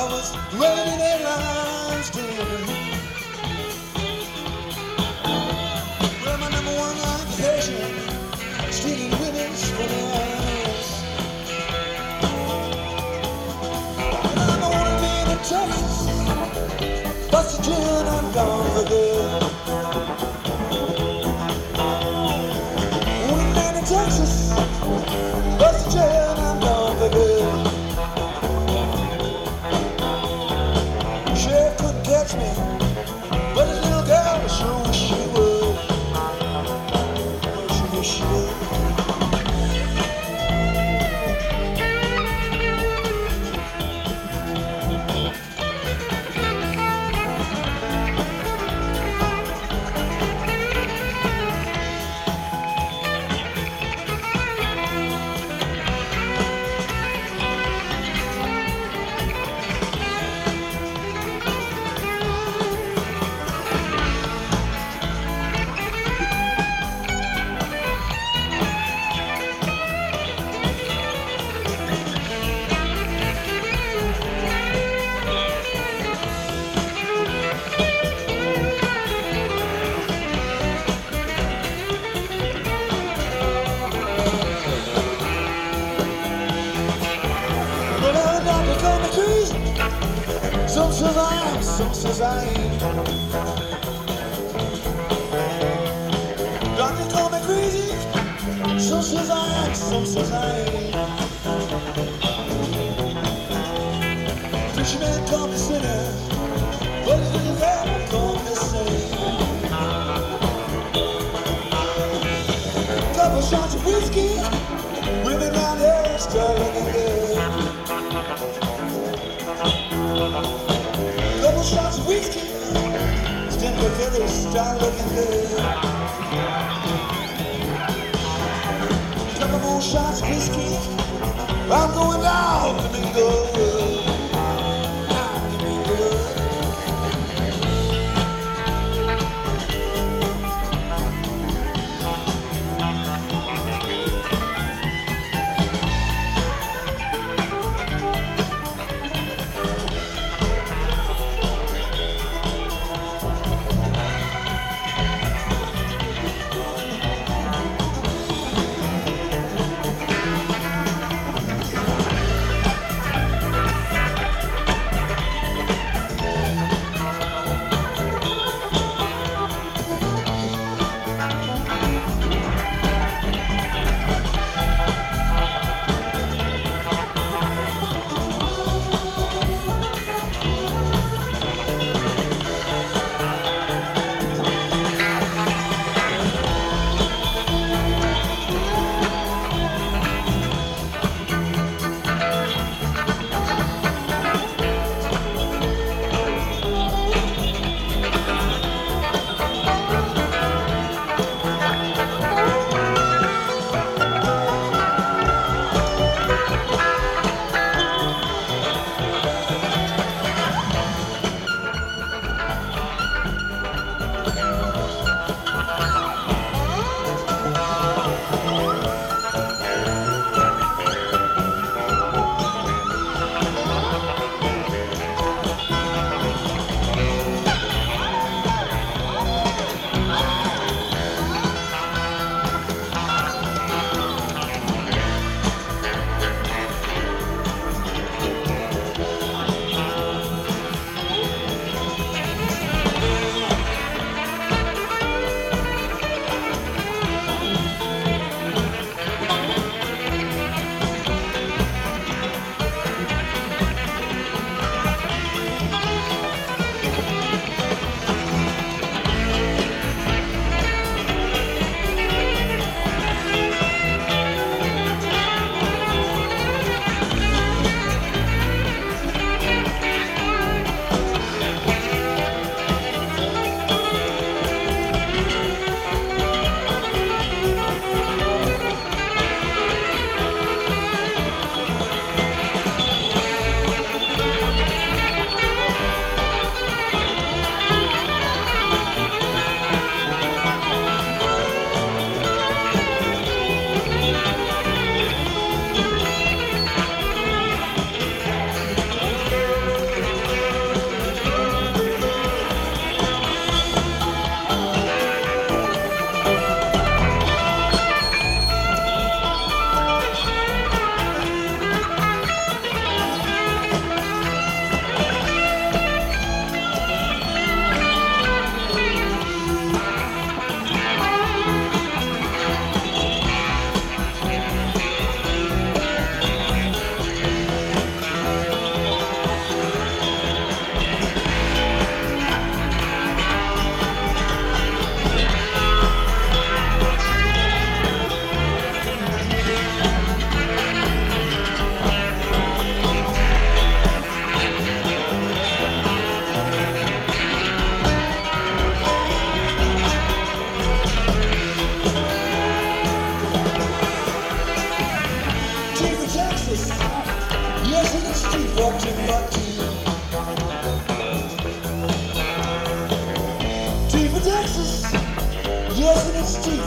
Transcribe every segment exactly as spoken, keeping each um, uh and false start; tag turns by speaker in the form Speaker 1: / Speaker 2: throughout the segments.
Speaker 1: I was running airlines doing. Well, my number one occupation, stealing women's from the ass. And I'm on a man in Texas, bust a gin, I'm gone for good. On a man in Texas, bust a gin, I'm gone for good. Sheriff couldn't catch me, but his little girl sure wish she would. She wish she would. Some says I am, some says I ain't. Doctor call me crazy. Some says I am, some says I ain't. Fisherman call me sinner, but his little girl call me saint. Couple shots of whiskey, women round here start looking good. Couple shots of whiskey, stand the feathers start looking good. Couple more shots of whiskey, I'm going down to be good. Down to be good.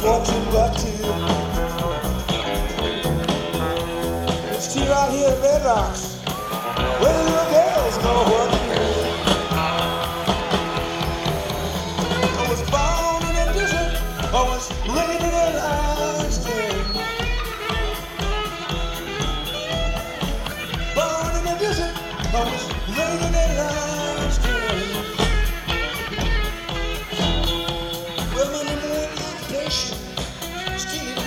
Speaker 1: fortune but two. It's tea right here at Red Rocks, where the little girls know what to do. I was born in a desert, I was raised in a lion's den. Born in a desert, I was raised in a lion's den. Well, my number one occupation is stealing